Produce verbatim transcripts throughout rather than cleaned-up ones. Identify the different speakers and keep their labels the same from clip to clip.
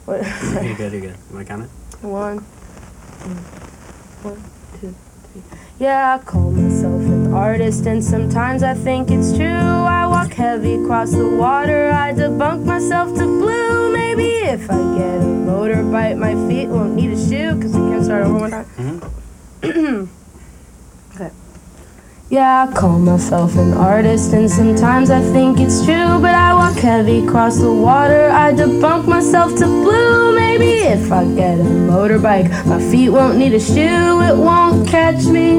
Speaker 1: What?
Speaker 2: You're good, you're good. You want to count it?
Speaker 1: One, two, one, two, three. Yeah, I call myself an artist, and sometimes I think it's true. I walk heavy across the water, I debunk myself to blue. Maybe if I get a motorbike, my feet won't need a shoe. Cause I can't start over one time.
Speaker 2: Mm-hmm.
Speaker 1: Okay. Yeah, I call myself an artist, and sometimes I think it's true. But I walk heavy across the water, I debunk myself to blue. Maybe if I get a motorbike, my feet won't need a shoe, it won't catch me.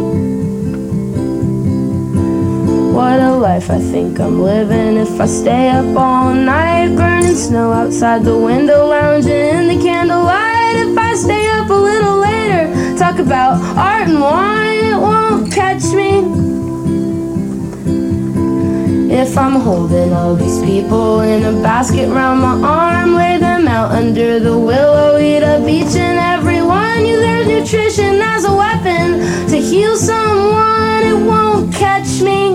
Speaker 1: What a life I think I'm living if I stay up all night, burning snow outside the window, lounging in the candlelight. If I stay up a little later, talk about art and wine, it won't catch me. If I'm holding all these people in a basket round my arm, lay them out under the willow, eat up each and every one. You, there's nutrition as a weapon to heal someone, it won't catch me.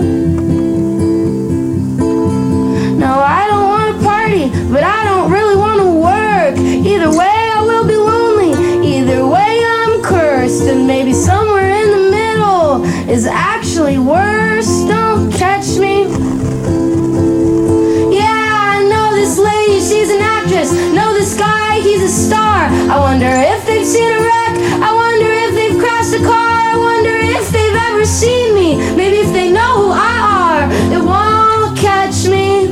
Speaker 1: No, I don't want to party, but I don't really want to work. Either way I will be lonely, either way I'm cursed. And maybe somewhere in the middle is actually worse, don't catch me. She's an actress, know the sky, he's a star. I wonder if they've seen a wreck, I wonder if they've crashed a car. I wonder if they've ever seen me, maybe if they know who I are, it won't catch me.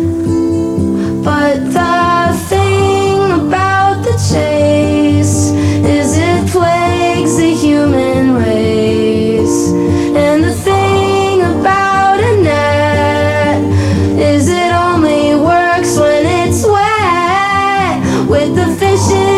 Speaker 1: But the thing about the chase is it plagues the human race. And the thing about a net is it only works when it's wet, with the fishes